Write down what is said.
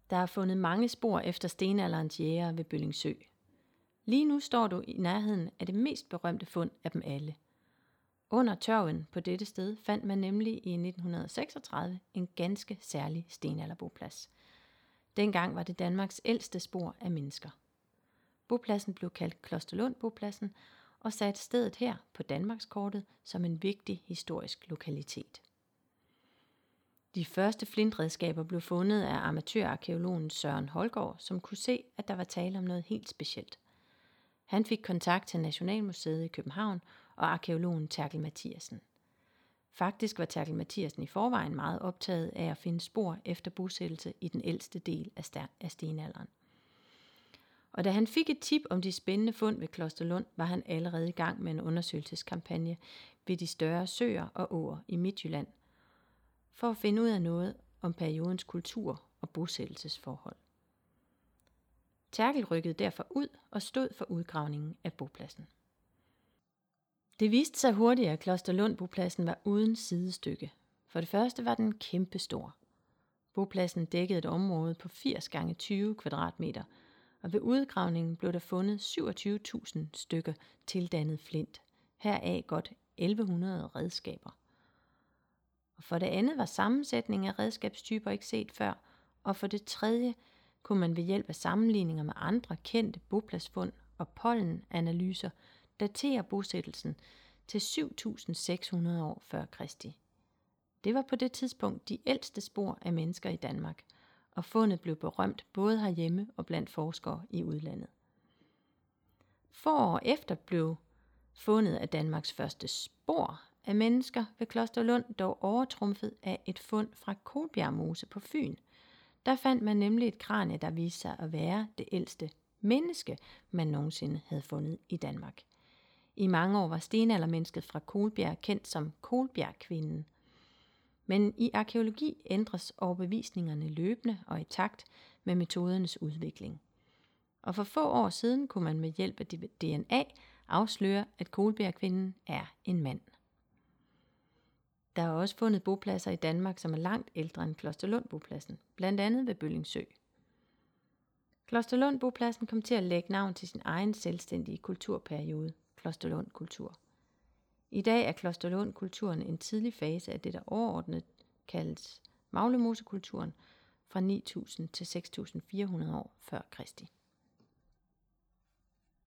Der er fundet mange spor efter stenalderens jægere ved Bøllingsø. Lige nu står du i nærheden af det mest berømte fund af dem alle. Under tørven på dette sted fandt man nemlig i 1936 en ganske særlig stenalderboplads. Dengang var det Danmarks ældste spor af mennesker. Bopladsen blev kaldt Klosterlund-bopladsen og satte stedet her på Danmarkskortet som en vigtig historisk lokalitet. De første flintredskaber blev fundet af amatørarkæologen Søren Holgaard, som kunne se, at der var tale om noget helt specielt. Han fik kontakt til Nationalmuseet i København og arkæologen Terkel Mathiasen. Faktisk var Terkel Mathiasen i forvejen meget optaget af at finde spor efter bosættelse i den ældste del af stenalderen. Og da han fik et tip om de spændende fund ved Klosterlund, var han allerede i gang med en undersøgelseskampagne ved de større søer og åer i Midtjylland, for at finde ud af noget om periodens kultur og bosættelsesforhold. Terkel rykkede derfor ud og stod for udgravningen af bopladsen. Det viste sig hurtigt, at Klosterlund-bopladsen var uden sidestykke. For det første var den kæmpestor. Bopladsen dækkede et område på 80 x 20 kvadratmeter, og ved udgravningen blev der fundet 27.000 stykker tildannet flint, heraf godt 1100 redskaber. Og for det andet var sammensætningen af redskabstyper ikke set før, og for det tredje kunne man ved hjælp af sammenligninger med andre kendte bopladsfund og pollenanalyser datere bosættelsen til 7.600 år før Kristi. Det var på det tidspunkt de ældste spor af mennesker i Danmark, og fundet blev berømt både herhjemme og blandt forskere i udlandet. Få år efter blev fundet af Danmarks første spor af mennesker ved Klosterlund dog overtrumfet af et fund fra Kolbjerg Mose på Fyn. Der fandt man nemlig et kranie, der viste sig at være det ældste menneske, man nogensinde havde fundet i Danmark. I mange år var stenaldermennesket fra Kolbjerg kendt som Kolbjergkvinden. Men i arkæologi ændres overbevisningerne løbende og i takt med metodernes udvikling. Og for få år siden kunne man med hjælp af DNA afsløre, at Kolbjergkvinden er en mand. Der er også fundet bopladser i Danmark, som er langt ældre end Klosterlund-bopladsen, blandt andet ved Bøllingsø. Klosterlund-bopladsen kom til at lægge navn til sin egen selvstændige kulturperiode, Klosterlund-kultur. I dag er Klosterlund-kulturen en tidlig fase af det, der overordnet kaldes Maglemosekulturen fra 9.000 til 6.400 år før Kristi.